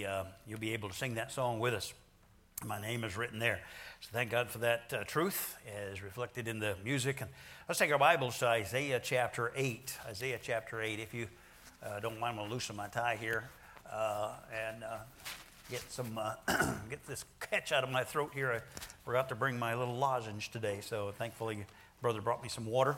you'll be able to sing that song with us. My name is written there. So thank God for that truth as reflected in the music. And let's take our Bibles to Isaiah chapter 8. Isaiah chapter 8. If you don't mind, I'm going to loosen my tie here and get this catch out of my throat here. I forgot to bring my little lozenge today, so thankfully brother brought me some water.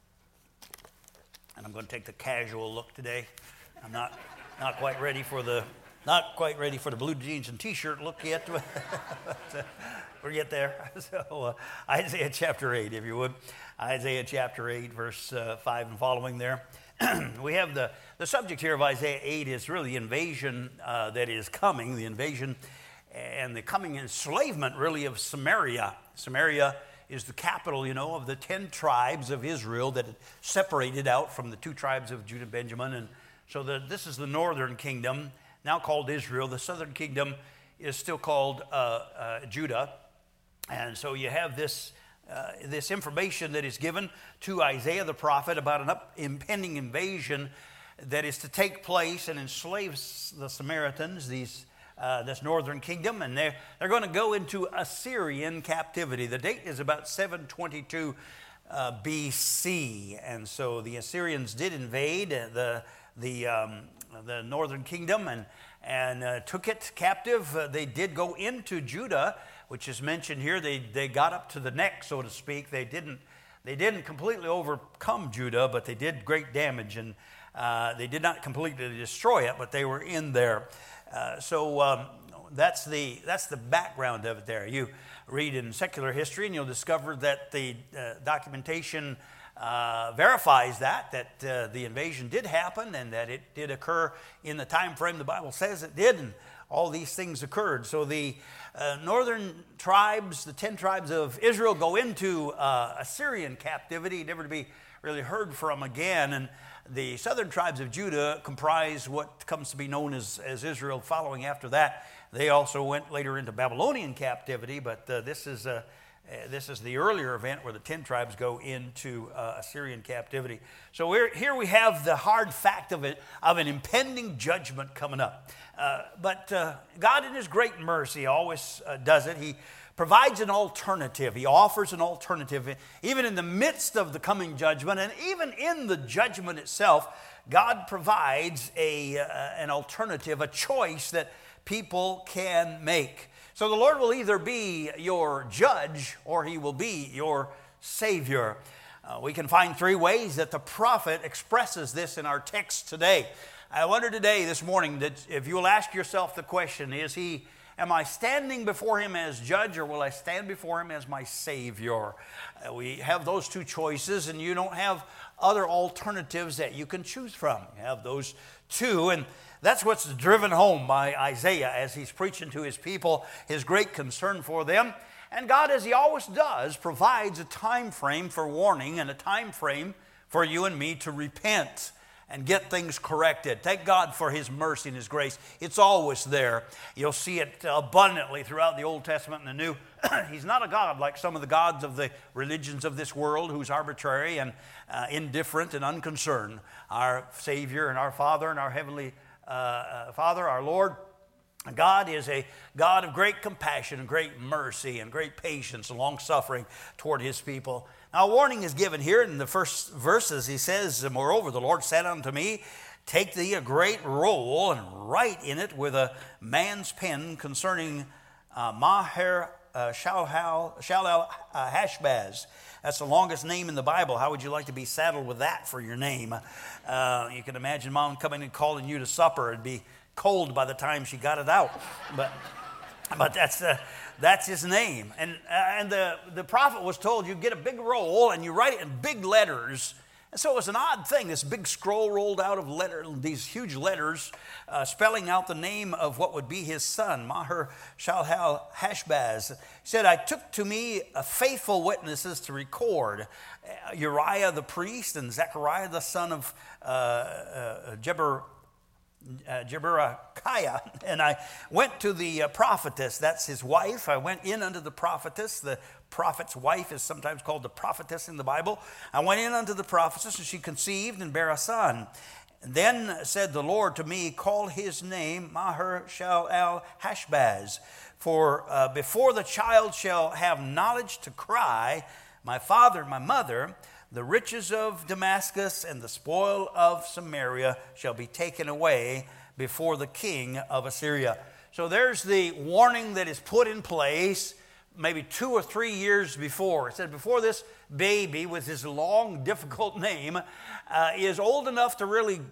And I'm going to take the casual look today. I'm not quite ready for the blue jeans and t-shirt look yet. But we'll get there. So Isaiah chapter 8, if you would. Isaiah chapter 8, verse 5 and following there. We have the subject here of Isaiah 8 is really the invasion that is coming, the invasion and the coming enslavement really of Samaria. Samaria is the capital, of the 10 tribes of Israel that separated out from the 2 tribes of Judah and Benjamin. And so this is the northern kingdom, now called Israel. The southern kingdom is still called Judah. And so you have this information that is given to Isaiah the prophet about an impending invasion that is to take place and enslave the Samaritans, this northern kingdom, and they're going to go into Assyrian captivity. The date is about 722 BC, and so the Assyrians did invade the northern kingdom and took it captive. They did go into Judah, which is mentioned here. They got up to the neck, so to speak. They didn't completely overcome Judah, but they did great damage, and they did not completely destroy it, but they were in there. So that's the background of it there. You read in secular history and you'll discover that the documentation verifies that the invasion did happen and that it did occur in the time frame the Bible says it did, and all these things occurred. So the northern tribes, the 10 tribes of Israel, go into Assyrian captivity, never to be really heard from again. And the southern tribes of Judah comprise what comes to be known as Israel following after that. They also went later into Babylonian captivity, but this is the earlier event where the 10 tribes go into Assyrian captivity. So here we have the hard fact of an impending judgment coming up. But God in His great mercy always does it. He provides an alternative. He offers an alternative. Even in the midst of the coming judgment, and even in the judgment itself, God provides an alternative, a choice that people can make. So the Lord will either be your judge or He will be your Savior. We can find 3 ways that the prophet expresses this in our text today. I wonder this morning, that if you will ask yourself the question, am I standing before Him as judge, or will I stand before Him as my Savior? We have those 2 choices, and you don't have other alternatives that you can choose from. You have those 2, and that's what's driven home by Isaiah as he's preaching to his people, his great concern for them. And God, as He always does, provides a time frame for warning and a time frame for you and me to repent and get things corrected. Thank God for His mercy and His grace. It's always there. You'll see it abundantly throughout the Old Testament and the New. He's not a God like some of the gods of the religions of this world who's arbitrary and indifferent and unconcerned. Our Savior and our Father and our Heavenly Father, our Lord, God is a God of great compassion and great mercy and great patience and long-suffering toward His people. Now, a warning is given here in the first verses. He says, "Moreover, the Lord said unto me, Take thee a great roll and write in it with a man's pen concerning Maher-Shalal-Hashbaz." That's the longest name in the Bible. How would you like to be saddled with that for your name? You can imagine Mom coming and calling you to supper. It'd be cold by the time she got it out. But that's his name. And the prophet was told, you get a big roll and you write it in big letters. And so it was an odd thing, this big scroll rolled out of these huge letters, spelling out the name of what would be his son, Maher-Shalal-Hashbaz. He said, I took to me faithful witnesses to record Uriah the priest and Zechariah the son of Jeberechiah, and I went to the prophetess, that's his wife. I went in unto the prophetess. The prophet's wife is sometimes called the prophetess in the Bible. I went in unto the prophetess, and she conceived and bare a son. And then said the Lord to me, call his name Maher-shalal-Hashbaz. For before the child shall have knowledge to cry, my father, my mother, the riches of Damascus and the spoil of Samaria shall be taken away before the king of Assyria. So there's the warning that is put in place maybe 2 or 3 years before. It said before this baby with his long, difficult name is old enough to really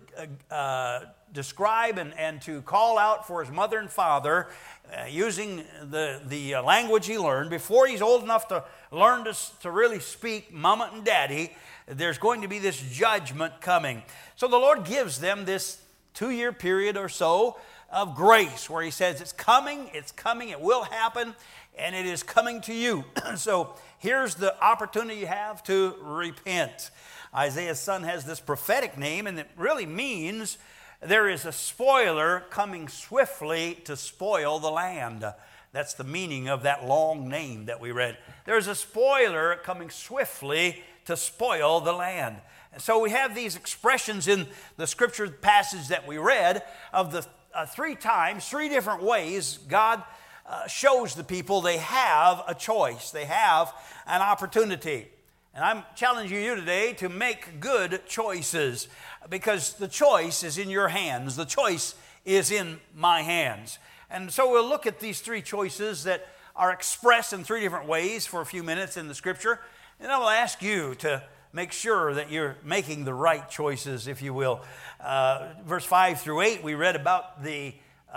describe and to call out for his mother and father using the language he learned. Before he's old enough to learn to really speak mama and daddy, there's going to be this judgment coming. So the Lord gives them this 2-year period or so of grace where he says it's coming, it will happen, and it is coming to you. So here's the opportunity you have to repent. Isaiah's son has this prophetic name, and it really means there is a spoiler coming swiftly to spoil the land. That's the meaning of that long name that we read. There's a spoiler coming swiftly to spoil the land. And so we have these expressions in the scripture passage that we read of the 3 times, 3 different ways God shows the people they have a choice. They have an opportunity. And I'm challenging you today to make good choices because the choice is in your hands. The choice is in my hands. And so we'll look at these 3 choices that are expressed in 3 different ways for a few minutes in the scripture. And I will ask you to make sure that you're making the right choices, if you will. Verse 5 through 8, we read about the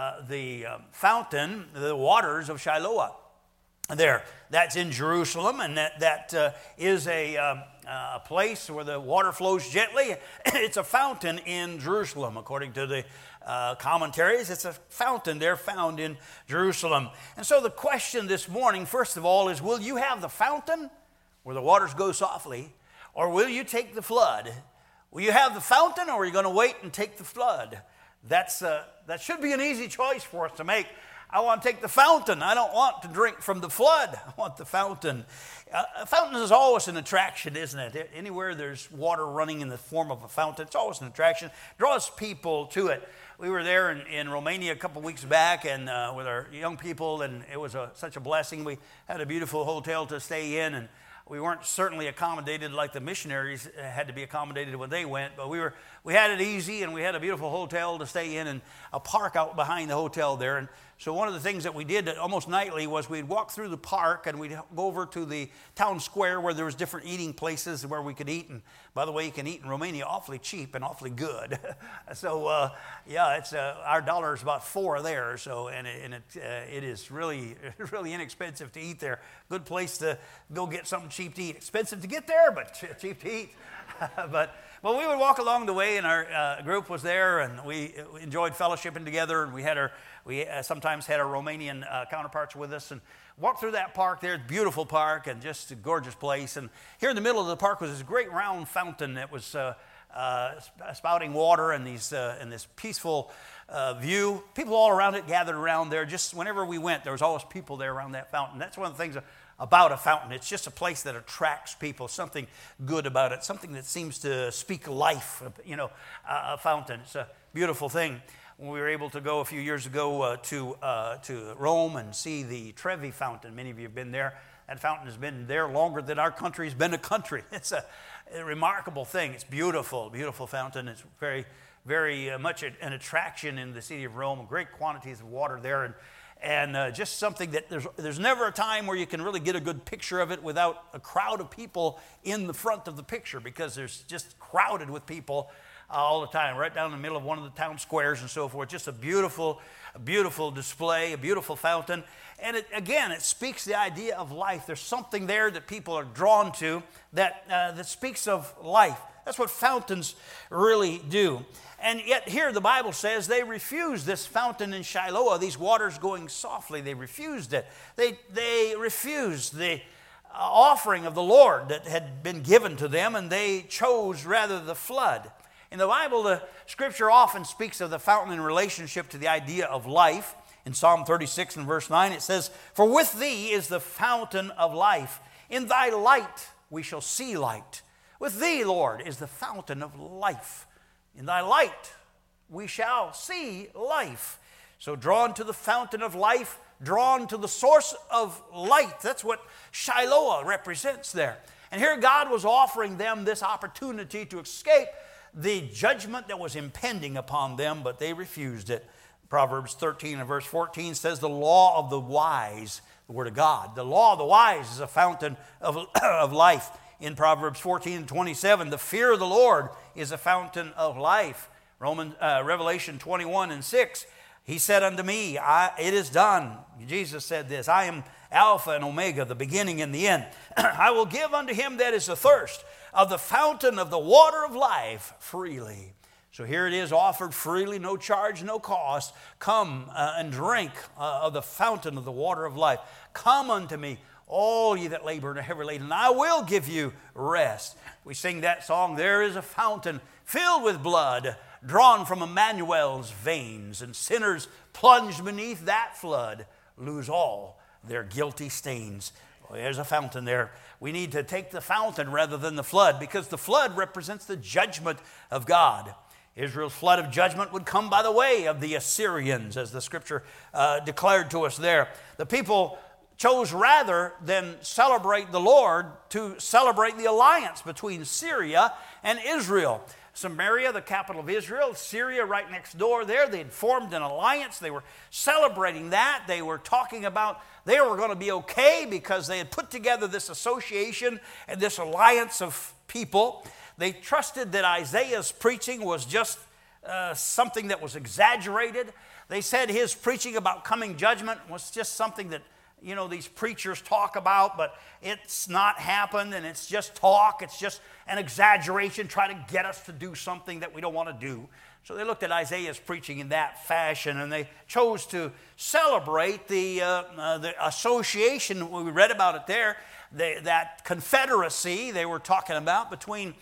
fountain, the waters of Shiloah. There, that's in Jerusalem, and that is a place where the water flows gently. It's a fountain in Jerusalem, according to the commentaries. It's a fountain there found in Jerusalem. And so the question this morning, first of all, is will you have the fountain where the waters go softly, or will you take the flood? Will you have the fountain, or are you going to wait and take the flood? That should be an easy choice for us to make. I want to take the fountain. I don't want to drink from the flood. I want the fountain. A fountain is always an attraction, isn't it? Anywhere there's water running in the form of a fountain, it's always an attraction. Draws people to it. We were there in Romania a couple of weeks back and with our young people, and it was such a blessing. We had a beautiful hotel to stay in, and we weren't certainly accommodated like the missionaries had to be accommodated when they went, but we had it easy, and we had a beautiful hotel to stay in and a park out behind the hotel there. And so one of the things that we did almost nightly was we'd walk through the park and we'd go over to the town square where there was different eating places where we could eat. And by the way, you can eat in Romania awfully cheap and awfully good. So it's our dollar is about $4 there. So it is really really inexpensive to eat there. Good place to go get something cheap to eat. Expensive to get there, but cheap to eat. But we would walk along the way, and our group was there, and we enjoyed fellowshipping together. And we sometimes had our Romanian counterparts with us, and walked through that park there. Beautiful park, and just a gorgeous place. And here in the middle of the park was this great round fountain that was spouting water, and this peaceful view. People all around it gathered around there. Just whenever we went, there was always people there around that fountain. That's one of the things about a fountain. It's just a place that attracts people, something good about it, something that seems to speak life, a fountain. It's a beautiful thing. When we were able to go a few years ago to Rome and see the Trevi fountain, many of you have been there. That fountain has been there longer than our country's been a country. It's a remarkable thing. It's beautiful, beautiful fountain. It's very, very much an attraction in the city of Rome. Great quantities of water there, and just something that there's never a time where you can really get a good picture of it without a crowd of people in the front of the picture, because there's just crowded with people all the time, right down in the middle of one of the town squares and so forth. Just a beautiful display, a beautiful fountain. And it speaks the idea of life. There's something there that people are drawn to that speaks of life. That's what fountains really do. And yet here the Bible says they refused this fountain in Shiloah, these waters going softly. They refused it. They refused the offering of the Lord that had been given to them, and they chose rather the flood. In the Bible, the Scripture often speaks of the fountain in relationship to the idea of life. In Psalm 36 and verse 9 it says, "For with thee is the fountain of life. In thy light we shall see light." With thee, Lord, is the fountain of life. In thy light we shall see life. So drawn to the fountain of life, drawn to the source of light. That's what Shiloh represents there. And here God was offering them this opportunity to escape the judgment that was impending upon them, but they refused it. Proverbs 13 and verse 14 says, the law of the wise, the word of God, the law of the wise is a fountain of life. In Proverbs 14 and 27, the fear of the Lord is a fountain of life. Revelation 21 and 6, he said unto me, it is done. Jesus said this, I am Alpha and Omega, the beginning and the end. I will give unto him that is athirst of the fountain of the water of life freely. So here it is, offered freely, no charge, no cost. Come and drink of the fountain of the water of life. Come unto me, all ye that labor and are heavy laden, and I will give you rest. We sing that song, there is a fountain filled with blood, drawn from Emmanuel's veins, and sinners plunged beneath that flood lose all their guilty stains. Well, there's a fountain there. We need to take the fountain rather than the flood, because the flood represents the judgment of God. Israel's flood of judgment would come by the way of the Assyrians, as the scripture declared to us there. The people chose rather than celebrate the Lord to celebrate the alliance between Syria and Israel. Samaria, the capital of Israel, Syria right next door there. They had formed an alliance. They were celebrating that. They were talking about they were going to be okay because they had put together this association and this alliance of people. They trusted that Isaiah's preaching was just something that was exaggerated. They said his preaching about coming judgment was just something that, you know, these preachers talk about, but it's not happened, and it's just talk. It's just an exaggeration, trying to get us to do something that we don't want to do. So they looked at Isaiah's preaching in that fashion, and they chose to celebrate the association. We read about it there, that confederacy they were talking about between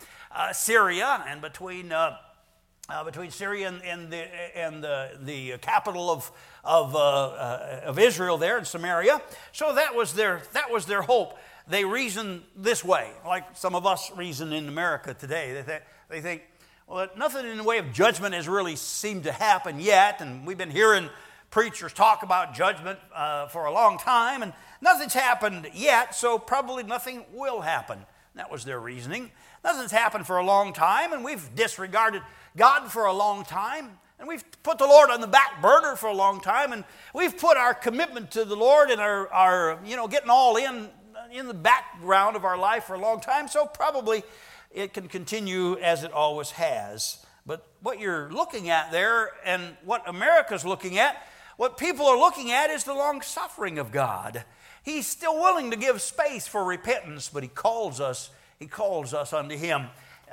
Syria and between Syria and the capital of Israel there in Samaria. So that was their hope. They reasoned this way, like some of us reason in America today. They think, well, nothing in the way of judgment has really seemed to happen yet, and we've been hearing preachers talk about judgment for a long time, and nothing's happened yet, so probably nothing will happen. That was their reasoning. Nothing's happened for a long time, and we've disregarded God for a long time, and we've put the Lord on the back burner for a long time, and we've put our commitment to the Lord and our getting all in the background of our life for a long time, so probably it can continue as it always has. But what you're looking at there, and what America's looking at, what people are looking at, is the long suffering of God. He's still willing to give space for repentance, but He calls us unto Him.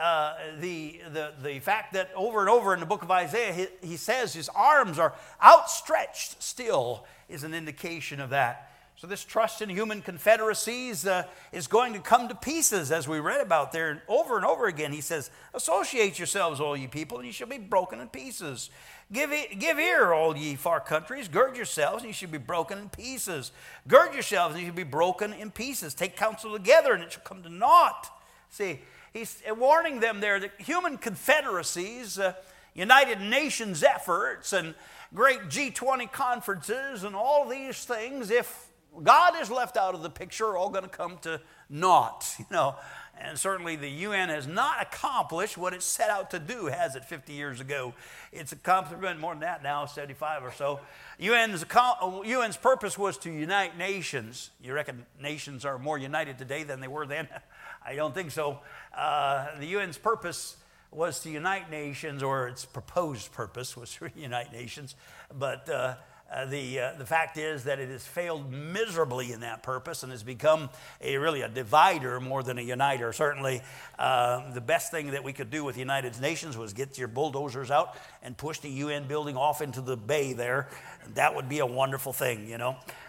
The fact that over and over in the book of Isaiah, he says His arms are outstretched still is an indication of that. So this trust in human confederacies is going to come to pieces, as we read about there. And over again, He says, associate yourselves, all ye people, and ye shall be broken in pieces. Give ear, all ye far countries. Gird yourselves, and ye shall be broken in pieces. Gird yourselves, and ye shall be broken in pieces. Take counsel together, and it shall come to naught. See, He's warning them there that human confederacies, United Nations efforts, and great G20 conferences, and all these things, if God is left out of the picture, are all going to come to naught, And certainly the UN has not accomplished what it set out to do, has it, 50 years ago? It's accomplished more than that now, 75 or so. UN's purpose was to unite nations. You reckon nations are more united today than they were then? I don't think so. The UN's purpose was to unite nations, or its proposed purpose was to unite nations. But the fact is that it has failed miserably in that purpose and has become really a divider more than a uniter. Certainly, the best thing that we could do with the United Nations was get your bulldozers out and push the UN building off into the bay there. That would be a wonderful thing,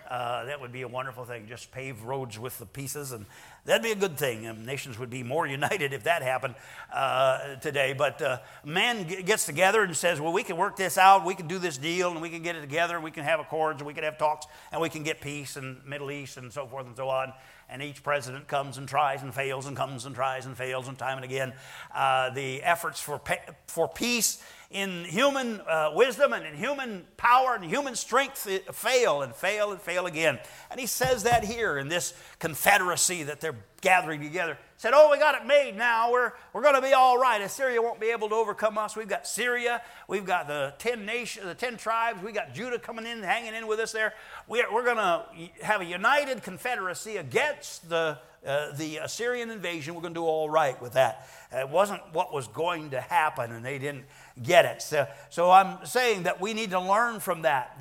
That would be a wonderful thing. Just pave roads with the pieces, and that'd be a good thing. Nations would be more united if that happened today. But man gets together and says, well, we can work this out. We can do this deal, and we can get it together. And we can have accords, and we can have talks, and we can get peace in the Middle East and so forth and so on. And each president comes and tries and fails and comes and tries and fails, and time and again the efforts for peace in human wisdom and in human power and human strength fail and fail and fail again. And he says that here in this confederacy that they're gathering together. Said, oh, we got it made now. We're going to be all right. Assyria won't be able to overcome us. We've got Syria. We've got the 10 nations, the 10 tribes. We got Judah coming in, hanging in with us there. We're going to have a united confederacy against the Assyrian invasion. We're going to do all right with that. It wasn't what was going to happen, and they didn't get it. So I'm saying that we need to learn from that.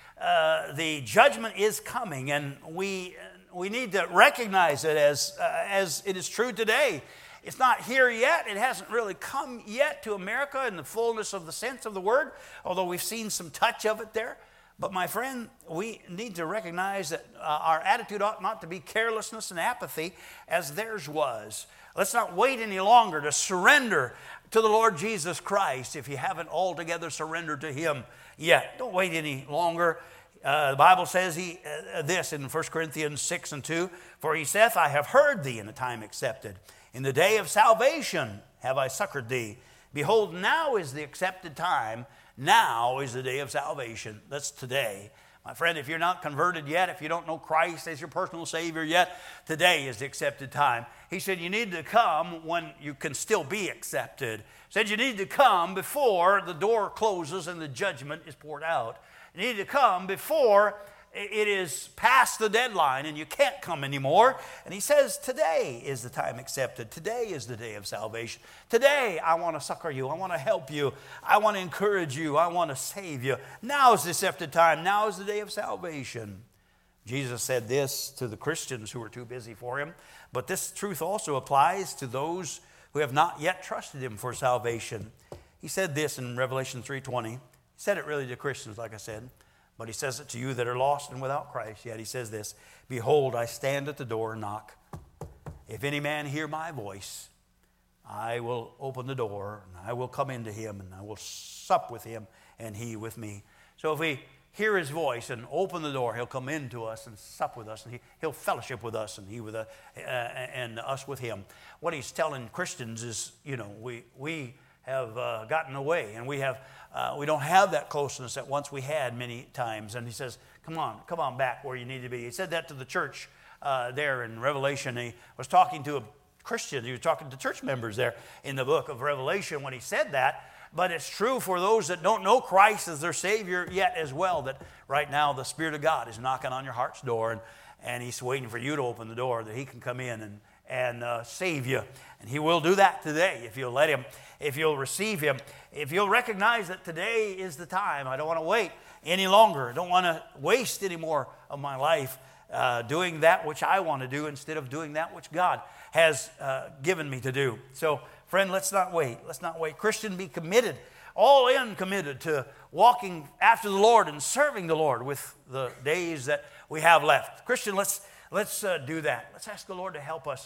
The judgment is coming, and we need to recognize it as it is true today. It's not here yet. It hasn't really come yet to America in the fullness of the sense of the word, although we've seen some touch of it there. But my friend, we need to recognize that our attitude ought not to be carelessness and apathy as theirs was. Let's not wait any longer to surrender to the Lord Jesus Christ if you haven't altogether surrendered to Him yet. Don't wait any longer. The Bible says this in 1 Corinthians 6:2, for he saith, I have heard thee in a time accepted. In the day of salvation have I succored thee. Behold, now is the accepted time. Now is the day of salvation. That's today. My friend, if you're not converted yet, if you don't know Christ as your personal Savior yet, today is the accepted time. He said you need to come when you can still be accepted. He said you need to come before the door closes and the judgment is poured out. You need to come before it is past the deadline and you can't come anymore. And he says today is the time accepted. Today is the day of salvation. Today I want to succor you. I want to help you. I want to encourage you. I want to save you. Now is the accepted time. Now is the day of salvation. Jesus said this to the Christians who were too busy for him. But this truth also applies to those who have not yet trusted him for salvation. He said this in Revelation 3:20. He said it really to Christians, like I said. But he says it to you that are lost and without Christ. Yet he says this, behold, I stand at the door and knock. If any man hear my voice, I will open the door, and I will come into him, and I will sup with him, and he with me. So if we hear his voice and open the door, he'll come into us and sup with us, and he'll fellowship with us, and he with us, and us with him. What he's telling Christians is, we have gotten away, and we don't have that closeness that once we had many times. And he says, come on back where you need to be. He said that to the church there in Revelation. He was talking to a Christian. He was talking to church members there in the book of Revelation when he said that. But it's true for those that don't know Christ as their Savior yet as well, that right now the Spirit of God is knocking on your heart's door, and he's waiting for you to open the door that he can come in and save you. And he will do that today if you'll let him, if you'll receive him, if you'll recognize that today is the time. I don't want to wait any longer. I don't want to waste any more of my life doing that which I want to do instead of doing that which God has given me to do. So, friend, let's not wait. Let's not wait. Christian, be committed, all in committed to walking after the Lord and serving the Lord with the days that we have left. Christian, let's do that. Let's ask the Lord to help us.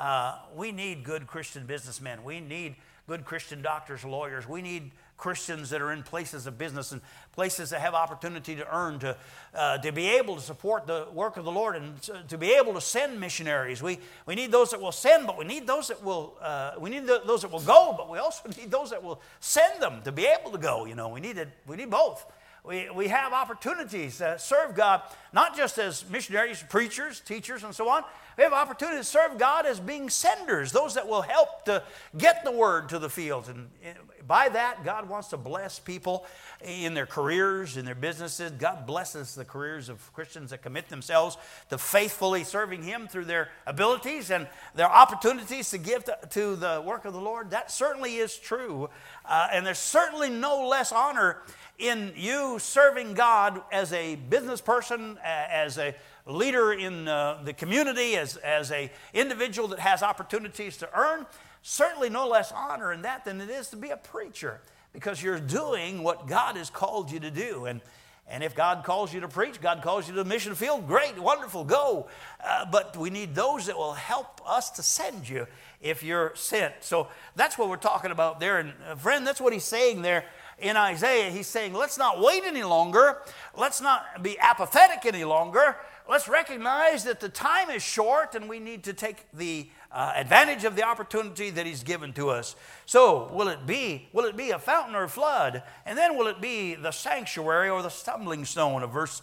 We need good Christian businessmen. We need good Christian doctors, lawyers. We need Christians that are in places of business and places that have opportunity to earn, to be able to support the work of the Lord and to be able to send missionaries. We need those that will send, but we need those that will those that will go, but we also need those that will send them to be able to go. We need both. We have opportunities to serve God, not just as missionaries, preachers, teachers, and so on. We have opportunities to serve God as being senders, those that will help to get the word to the fields. And by that, God wants to bless people in their careers, in their businesses. God blesses the careers of Christians that commit themselves to faithfully serving Him through their abilities and their opportunities to give to the work of the Lord. That certainly is true. And there's certainly no less honor in you serving God as a business person, as a leader in the community, as an individual that has opportunities to earn. Certainly no less honor in that than it is to be a preacher, because you're doing what God has called you to do. And if God calls you to preach, God calls you to the mission field, great, wonderful, go. But we need those that will help us to send you if you're sent. So that's what we're talking about there. And friend, that's what he's saying there in Isaiah. He's saying, let's not wait any longer. Let's not be apathetic any longer. Let's recognize that the time is short and we need to take the advantage of the opportunity that he's given to us. So will it be a fountain or a flood? And then will it be the sanctuary or the stumbling stone of verse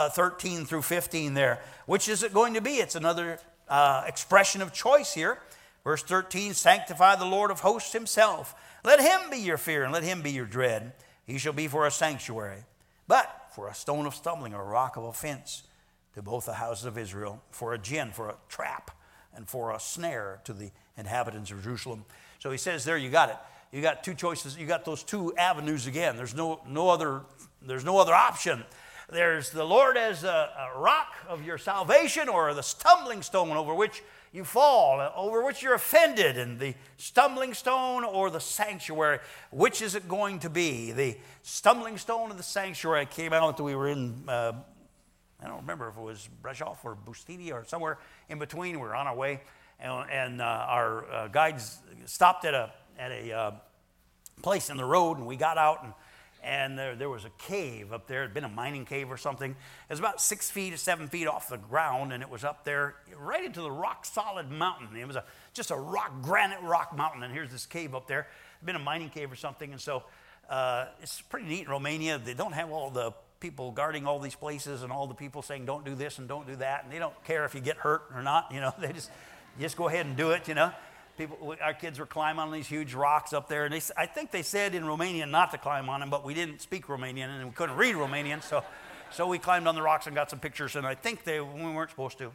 13 through 15 there? Which is it going to be? It's another expression of choice here. Verse 13, sanctify the Lord of hosts himself. Let him be your fear and let him be your dread. He shall be for a sanctuary, but for a stone of stumbling or a rock of offense to both the houses of Israel, for a gin, for a trap, and for a snare to the inhabitants of Jerusalem. So he says there, you got it. You got two choices. You got those two avenues again. There's no other option. There's the Lord as a rock of your salvation, or the stumbling stone over which you fall, over which you're offended, and the stumbling stone or the sanctuary. Which is it going to be? The stumbling stone or the sanctuary? Came out, we were in, I don't remember if it was Brasov or Bustini or somewhere in between. We were on our way, and our guides stopped at a place in the road, and we got out, and there was a cave up there. It had been a mining cave or something. It was about 6 feet or 7 feet off the ground, and it was up there right into the rock-solid mountain. It was just a granite rock mountain, and here's this cave up there. It had been a mining cave or something, and so it's pretty neat in Romania. They don't have all the people guarding all these places and all the people saying don't do this and don't do that, and they don't care if you get hurt or not. They just go ahead and do it. Our kids were climbing on these huge rocks up there, and I think they said in Romanian not to climb on them, but we didn't speak Romanian and we couldn't read Romanian, so we climbed on the rocks and got some pictures, and I think we weren't supposed to,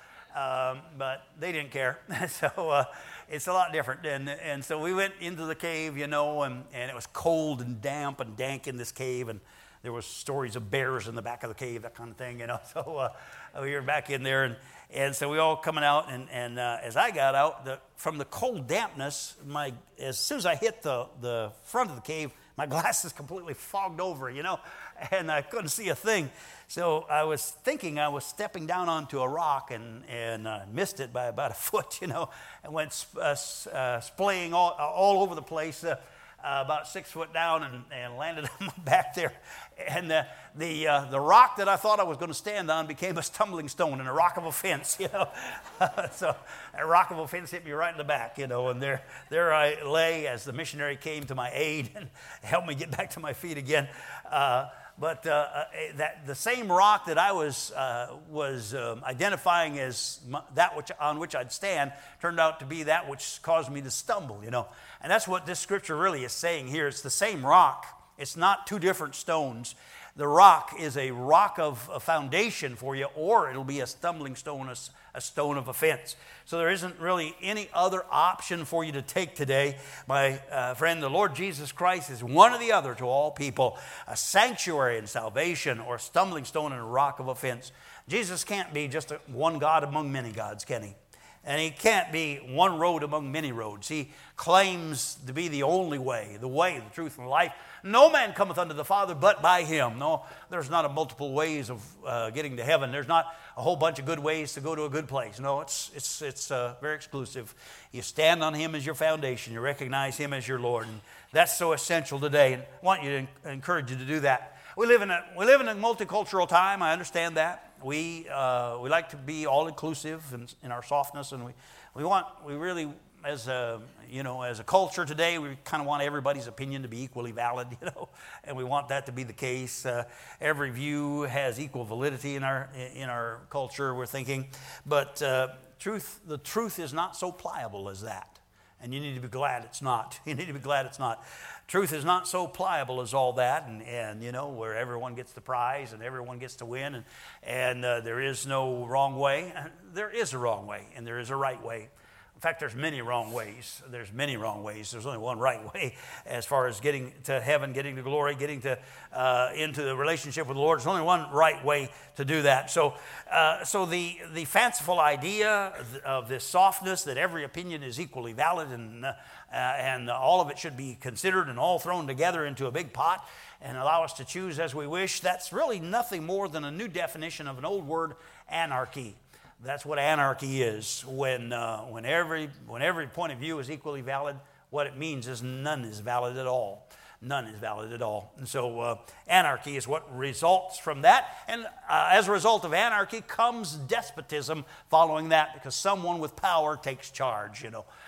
but they didn't care. So it's a lot different, and so we went into the cave, and it was cold and damp and dank in this cave, and there was stories of bears in the back of the cave, that kind of thing, So we were back in there, and so we all coming out, and as I got out from the cold dampness, as soon as I hit the front of the cave, my glasses completely fogged over, and I couldn't see a thing. So I was thinking I was stepping down onto a rock and missed it by about a foot, and went splaying all over the place. About 6 foot down and landed on my back there. And the rock that I thought I was going to stand on became a stumbling stone and a rock of offense, So a rock of offense hit me right in the back, and there I lay as the missionary came to my aid and helped me get back to my feet again. But the same rock that I was identifying as on which I'd stand turned out to be that which caused me to stumble, And that's what this scripture really is saying here. It's the same rock. It's not two different stones. The rock is a rock of a foundation for you, or it'll be a stumbling stone, a stone of offense. So there isn't really any other option for you to take today. My friend, the Lord Jesus Christ is one or the other to all people, a sanctuary in salvation or a stumbling stone and a rock of offense. Jesus can't be just one God among many gods, can he? And he can't be one road among many roads. He claims to be the only way, the truth, and the life. No man cometh unto the Father but by him. No, there's not a multiple ways of getting to heaven. There's not a whole bunch of good ways to go to a good place. No, it's very exclusive. You stand on him as your foundation. You recognize him as your Lord. And that's so essential today. And I want you to encourage you to do that. We live in a multicultural time. I understand that. We like to be all inclusive in our softness, and we really as a culture today, we kind of want everybody's opinion to be equally valid, and we want that to be the case. Every view has equal validity in our culture, we're thinking, but the truth is not so pliable as that, and you need to be glad it's not. You need to be glad it's not. Truth is not so pliable as all that, and where everyone gets the prize and everyone gets to win, and there is no wrong way. There is a wrong way, and there is a right way. fact, there's many wrong ways. There's many wrong ways. There's only one right way as far as getting to heaven, getting to glory, getting to into the relationship with the Lord. There's only one right way to do that. So the fanciful idea of this softness, that every opinion is equally valid and all of it should be considered and all thrown together into a big pot and allow us to choose as we wish, that's really nothing more than a new definition of an old word, anarchy. That's what anarchy is. When every point of view is equally valid, what it means is none is valid at all. None is valid at all. And so anarchy is what results from that. And as a result of anarchy comes despotism following that, because someone with power takes charge,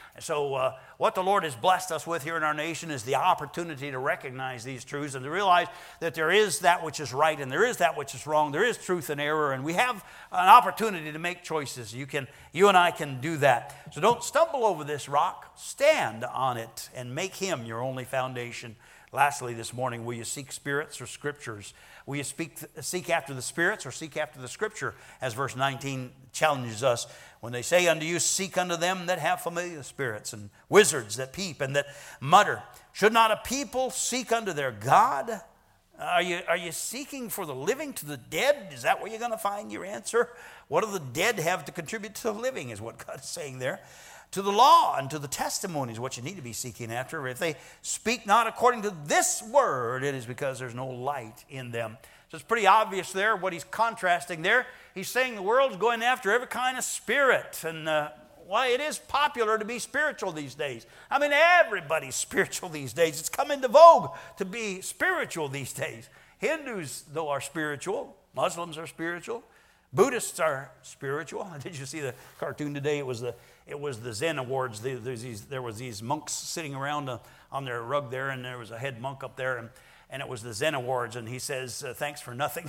So what the Lord has blessed us with here in our nation is the opportunity to recognize these truths and to realize that there is that which is right and there is that which is wrong. There is truth and error, and we have an opportunity to make choices. You and I can do that. So don't stumble over this rock. Stand on it and make Him your only foundation. Lastly, this morning, will you seek spirits or scriptures? Will you seek after the spirits or seek after the scripture? As verse 19 challenges us, when they say unto you, seek unto them that have familiar spirits and wizards that peep and that mutter. Should not a people seek unto their God? Are you seeking for the living to the dead? Is that where you're going to find your answer? What do the dead have to contribute to the living is what God is saying there. To the law and to the testimony is what you need to be seeking after. If they speak not according to this word, it is because there's no light in them. So it's pretty obvious there what he's contrasting there. He's saying the world's going after every kind of spirit. And why it is popular to be spiritual these days. I mean, everybody's spiritual these days. It's come into vogue to be spiritual these days. Hindus, though, are spiritual. Muslims are spiritual. Buddhists are spiritual. Did you see the cartoon today? It was the Zen Awards. There was these monks sitting around on their rug there, and there was a head monk up there, and it was the Zen Awards, and he says, thanks for nothing.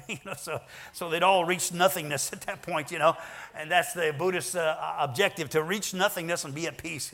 So they'd all reached nothingness at that point, and that's the Buddhist objective, to reach nothingness and be at peace,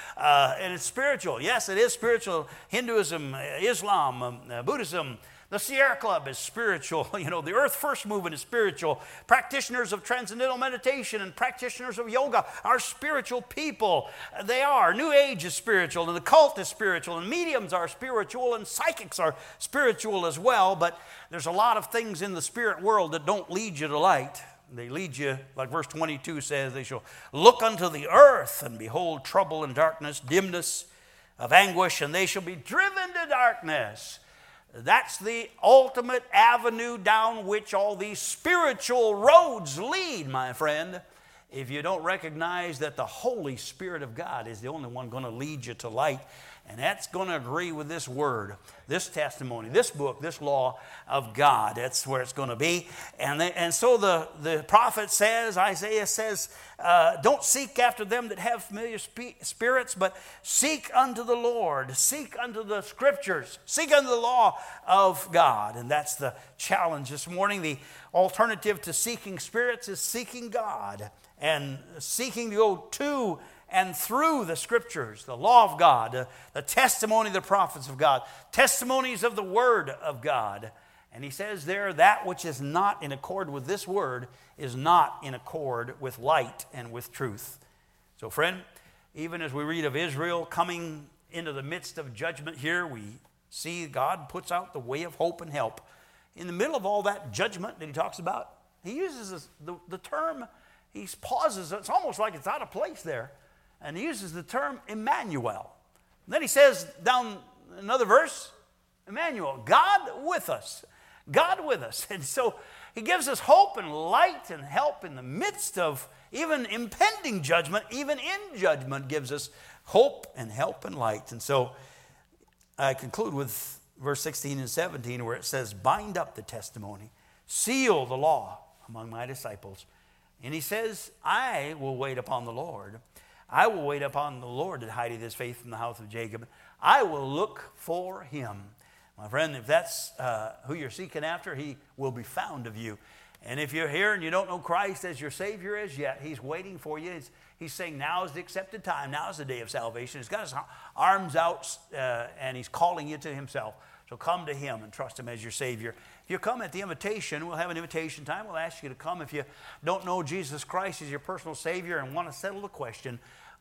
and it's spiritual. Yes, it is spiritual. Hinduism, Islam, Buddhism. The Sierra Club is spiritual. The Earth First Movement is spiritual. Practitioners of transcendental meditation and practitioners of yoga are spiritual people. They are. New Age is spiritual, and the cult is spiritual, and mediums are spiritual, and psychics are spiritual as well. But there's a lot of things in the spirit world that don't lead you to light. They lead you, like verse 22 says, they shall look unto the earth and behold trouble and darkness, dimness of anguish, and they shall be driven to darkness. That's the ultimate avenue down which all these spiritual roads lead, my friend. If you don't recognize that the Holy Spirit of God is the only one going to lead you to light, and that's going to agree with this word, this testimony, this book, this law of God. That's where it's going to be. And so the prophet says, Isaiah says, don't seek after them that have familiar spirits, but seek unto the Lord, seek unto the scriptures, seek unto the law of God. And that's the challenge this morning. The alternative to seeking spirits is seeking God and seeking to go to and through the scriptures, the law of God, the testimony of the prophets of God, testimonies of the word of God. And he says there, that which is not in accord with this word is not in accord with light and with truth. So friend, even as we read of Israel coming into the midst of judgment here, we see God puts out the way of hope and help. In the middle of all that judgment that he talks about, he uses the term, he pauses, it's almost like it's out of place there. And he uses the term Emmanuel. And then he says down another verse, Emmanuel, God with us. God with us. And so he gives us hope and light and help in the midst of even impending judgment. Even in judgment gives us hope and help and light. And so I conclude with verse 16 and 17 where it says, bind up the testimony, seal the law among my disciples. And he says, I will wait upon the Lord. I will wait upon the Lord that hideth his faith from the house of Jacob. I will look for him. My friend, if that's who you're seeking after, he will be found of you. And if you're here and you don't know Christ as your Savior as yet, he's waiting for you. He's saying now is the accepted time. Now is the day of salvation. He's got his arms out and he's calling you to himself. So come to him and trust him as your Savior. If you come at the invitation, we'll have an invitation time. We'll ask you to come. If you don't know Jesus Christ as your personal Savior and want to settle the question,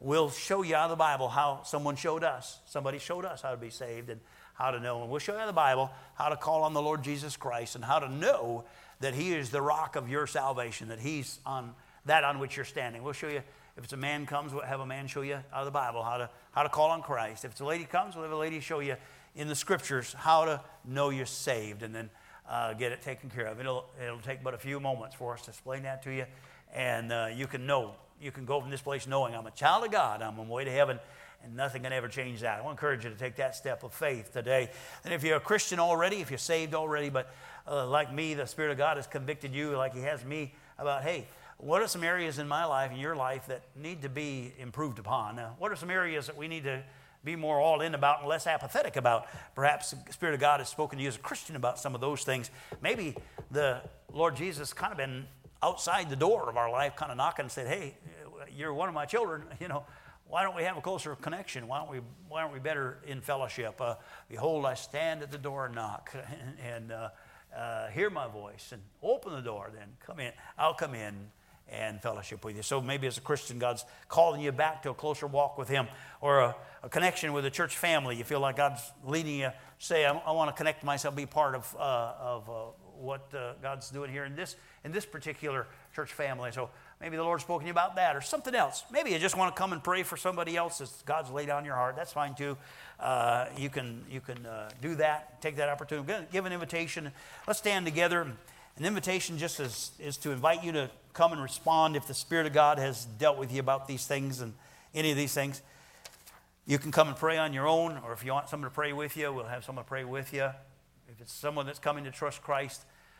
we'll show you out of the Bible how someone showed us. Somebody showed us how to be saved and how to know. And we'll show you out of the Bible how to call on the Lord Jesus Christ and how to know that He is the rock of your salvation, that He's on that on which you're standing. We'll show you, if it's a man comes, we'll have a man show you out of the Bible how to call on Christ. If it's a lady comes, we'll have a lady show you in the Scriptures how to know you're saved and then get it taken care of. It'll take but a few moments for us to explain that to you, and you can know. You can go from this place knowing I'm a child of God. I'm on my way to heaven, and nothing can ever change that. I want to encourage you to take that step of faith today. And if you're a Christian already, if you're saved already, but like me, the Spirit of God has convicted you like He has me about, hey, what are some areas in my life, in your life, that need to be improved upon? What are some areas that we need to be more all in about and less apathetic about? Perhaps the Spirit of God has spoken to you as a Christian about some of those things. Maybe the Lord Jesus kind of been outside the door of our life, kind of knocking and said, hey, you're one of my children, why don't we have a closer connection? Why aren't we better in fellowship? Behold, I stand at the door and knock, and hear my voice, and open the door, then come in. I'll come in and fellowship with you. So maybe as a Christian, God's calling you back to a closer walk with Him, or a connection with a church family. You feel like God's leading you, say, I want to connect myself, be part of what God's doing here in this particular church family. So maybe the Lord's spoken to you about that or something else. Maybe you just want to come and pray for somebody else that God's laid on your heart. That's fine too. You can do that. Take that opportunity. Give an invitation. Let's stand together. An invitation just is to invite you to come and respond if the Spirit of God has dealt with you about these things and any of these things. You can come and pray on your own, or if you want someone to pray with you, we'll have someone pray with you. If it's someone that's coming to trust Christ,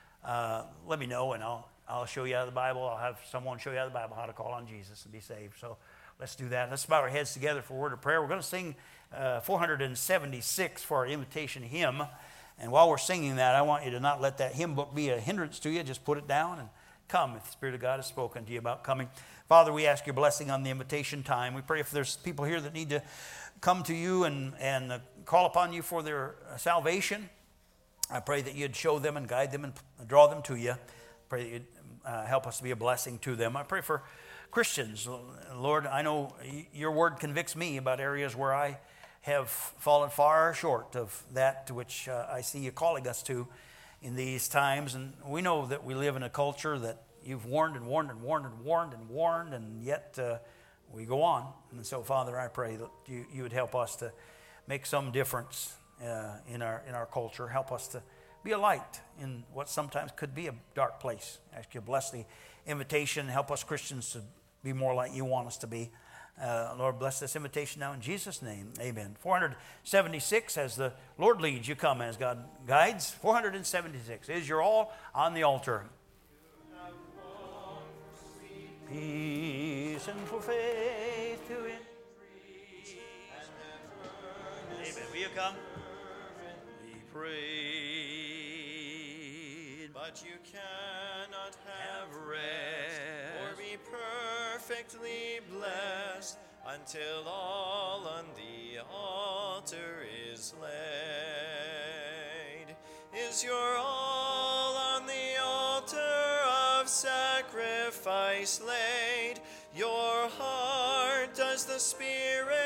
let me know, and I'll show you out of the Bible. I'll have someone show you out of the Bible how to call on Jesus and be saved. So let's do that. Let's bow our heads together for a word of prayer. We're going to sing 476 for our invitation hymn. And while we're singing that, I want you to not let that hymn book be a hindrance to you. Just put it down and come if the Spirit of God has spoken to you about coming. Father, we ask your blessing on the invitation time. We pray if there's people here that need to come to you and call upon you for their salvation, I pray that you'd show them and guide them and draw them to you. Pray that you'd help us to be a blessing to them. I pray for Christians. Lord, I know your word convicts me about areas where I have fallen far short of that to which I see you calling us to in these times. And we know that we live in a culture that you've warned and warned and warned and warned and warned, and yet we go on. And so, Father, I pray that you would help us to make some difference in our culture. Help us to be a light in what sometimes could be a dark place. I ask you to bless the invitation. Help us Christians to be more like you want us to be. Lord, bless this invitation now in Jesus' name. Amen. 476, as the Lord leads, you come as God guides. 476 is your all on the altar. Peace and for faith to increase. Amen. Will you come? Be prayed. But you cannot have rest or be perfectly blessed until all on the altar is laid. Is your all on the altar of sacrifice laid? Your heart does the Spirit